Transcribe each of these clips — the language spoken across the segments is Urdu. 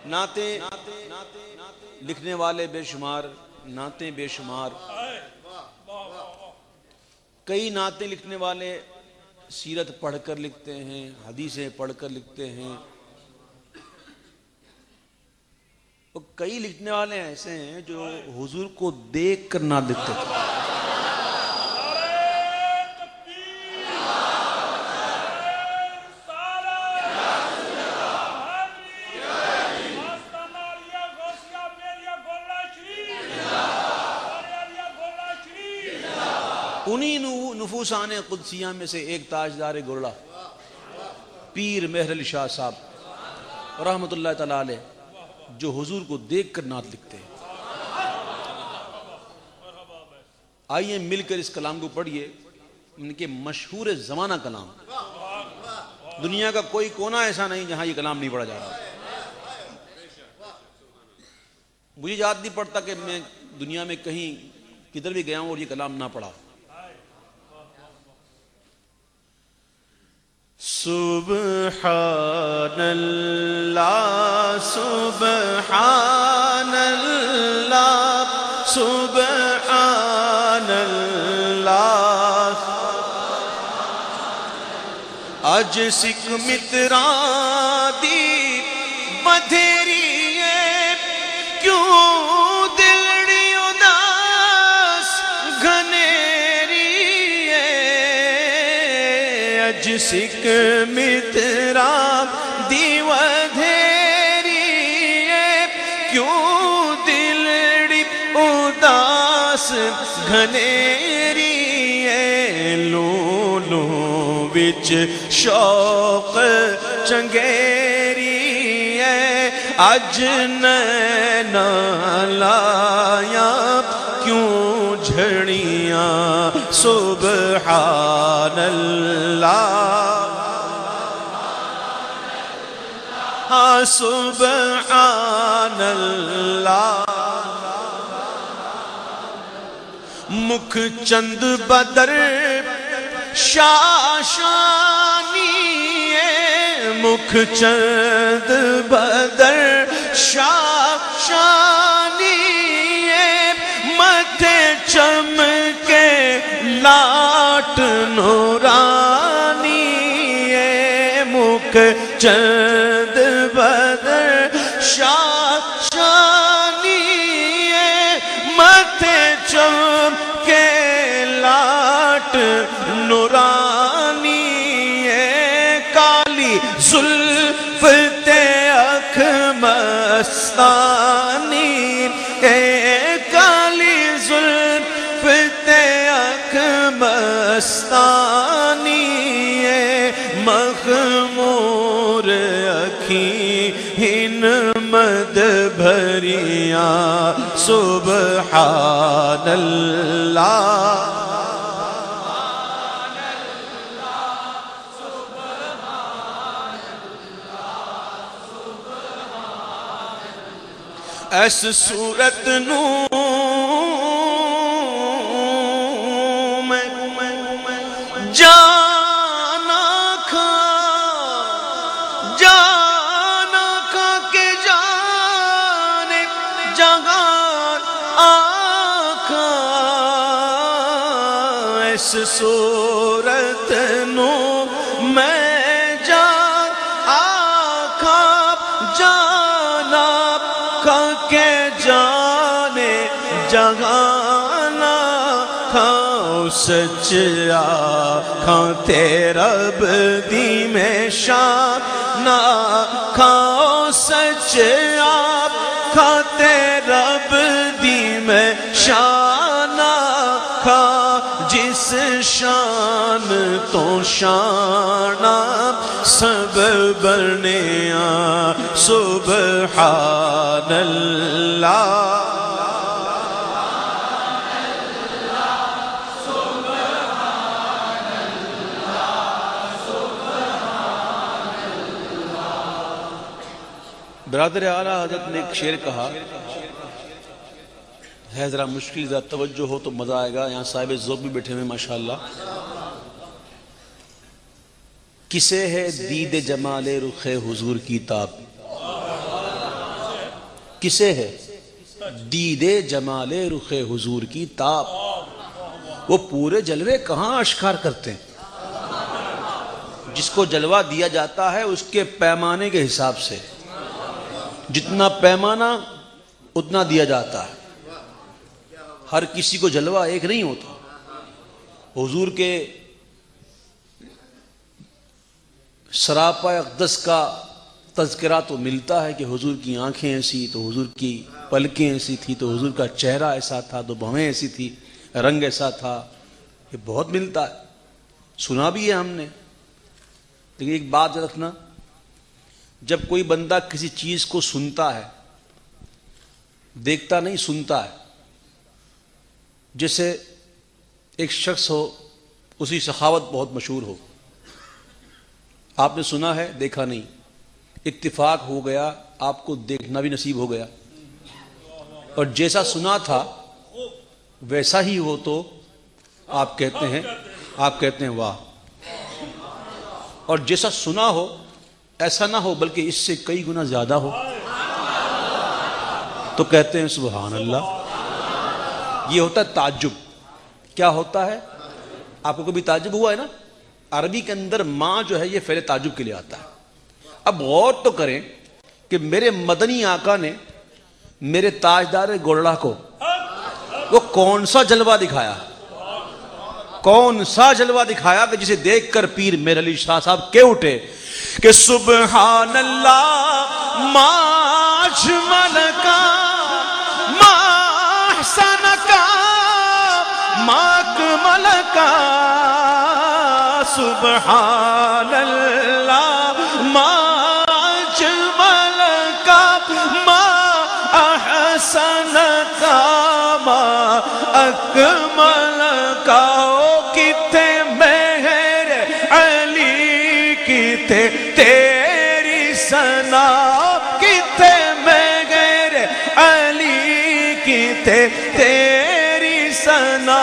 نعتیں لکھنے والے بے شمار، نعتیں بے شمار. کئی نعتیں لکھنے والے سیرت پڑھ کر لکھتے ہیں، حدیثیں پڑھ کر لکھتے ہیں. اور کئی لکھنے والے ایسے ہیں جو حضور کو دیکھ کر نعت لکھتے تھے. انہی نفوسان قدسیہ میں سے ایک تاجدار گرلا پیر مہر علی شاہ صاحب رحمۃ اللہ تعالی علیہ، جو حضور کو دیکھ کر نعت لکھتے ہیں. آئیے مل کر اس کلام کو پڑھیے، ان کے مشہور زمانہ کلام. دنیا کا کوئی کونا ایسا نہیں جہاں یہ کلام نہیں پڑھا جا رہا. مجھے یاد نہیں پڑتا کہ میں دنیا میں کہیں کدھر بھی گیا ہوں اور یہ کلام نہ پڑھا. سبحان اللہ سبحان اللہ سبحان اللہ. اج سکھ متراں دی بدھیری کیوں دلڑی اداس گھنیری اج سکھ متراں دی بدھیری کیوں دلڑی اداس گھنیری لولو وچ شوق چنگیری اج نینا لایا کیوں جھڑیاں. سبحان اللہ ہاں سبحان اللہ. مکھ چند بدر شاشانی مکھ چند بدر شاشانی متھے چمکے لاٹ نورانی مکھ چند بدر شاشانی متھے چمکے لاٹ نورانی کالی زلف تے اکھ مستانی کالی زلف تے اکھ مستانی مخمور اکھیں مد بھریاں. سبحان اللہ اس صورت نو میں جانا کھا کے جانے جہان آکھا. اس صورت نو میں کے جانے جہانا کھاؤ سچ آکھاں تے رب دی میں شانہ کھاؤ سچ آکھاں تے رب دی میں شانہ کھا جس شان تو شانہ سب برنیاں. سبحان اللہ برادر اعلیٰ حضرت نے ایک شعر کہا ہے، ذرا مشکل، ذرا توجہ ہو تو مزہ آئے گا. یہاں صاحب ذوق بھی بیٹھے ہوئے ماشاءاللہ. کسے ہے دید جمال رخ حضور کی تاب، کسے ہے دیدے جمال رخ حضور کی تاب. وہ پورے جلوے کہاں اشکار کرتے ہیں. جس کو جلوہ دیا جاتا ہے اس کے پیمانے کے حساب سے، جتنا پیمانہ اتنا دیا جاتا ہے. ہر کسی کو جلوہ ایک نہیں ہوتا. حضور کے سراپا اقدس کا تذکرہ تو ملتا ہے کہ حضور کی آنکھیں ایسی، تو حضور کی پلکیں ایسی تھی، تو حضور کا چہرہ ایسا تھا، تو بھویں ایسی تھی، رنگ ایسا تھا. یہ بہت ملتا ہے، سنا بھی ہے ہم نے. لیکن ایک بات رکھنا، جب کوئی بندہ کسی چیز کو سنتا ہے، دیکھتا نہیں سنتا ہے. جیسے ایک شخص ہو، اس کی سخاوت بہت مشہور ہو، آپ نے سنا ہے دیکھا نہیں، اتفاق ہو گیا آپ کو دیکھنا بھی نصیب ہو گیا، اور جیسا سنا تھا ویسا ہی ہو تو آپ کہتے ہیں واہ. اور جیسا سنا ہو ایسا نہ ہو بلکہ اس سے کئی گنا زیادہ ہو تو کہتے ہیں سبحان اللہ. یہ ہوتا ہے تعجب. کیا ہوتا ہے؟ آپ کو کبھی تعجب ہوا ہے نا؟ عربی کے اندر ماں جو ہے یہ فعل تعجب کے لیے آتا ہے. اب غور تو کریں کہ میرے مدنی آقا نے میرے تاجدار گولڑا کو وہ کون سا جلوہ دکھایا، کون سا جلوہ دکھایا کہ جسے دیکھ کر پیر میر علی شاہ صاحب کہہ اٹھے کہ سبحان اللہ ما اجمل کا ما احسن کا ما اکمل کا. سبحان اللہ ما اجمل کا ما احسن کا ما اکمل کا. کتے مہر علی کتے تیری ثنا، کتے مہر علی کتے تیری ثنا.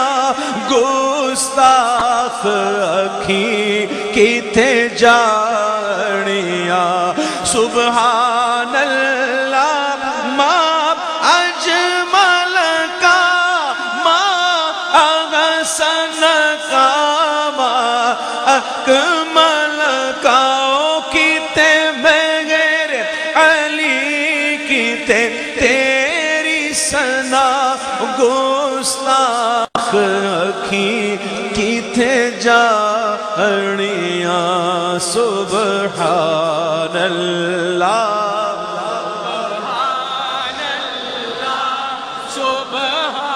گستاخ اکھی کتے جانیاں. سبحان اللہ ما اجمل کا ما احسن کا ما اکمل کا. کتے مغیر علی کتے تیری ثنا. گستاخ اکھی کتے جانیاں. سبحان اللہ سبحان